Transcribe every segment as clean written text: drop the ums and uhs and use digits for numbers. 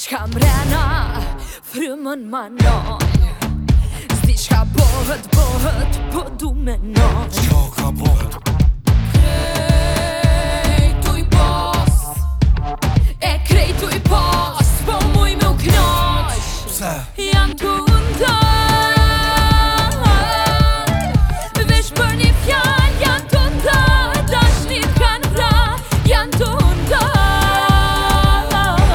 Diçka mrena frymën manoj, s'diçka bohët, po du menoj. Qka ka bohet? Krejtu i pos, krejtu i pos, po muj me u knoq. Pse? Jam tu ndër, vesh për një fjall, jam tu ndër, dashnit kan vra, jam tu ndër.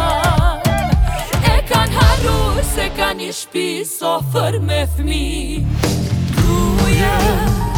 E kan harru se ka një shpi sofer me fmi. Ruje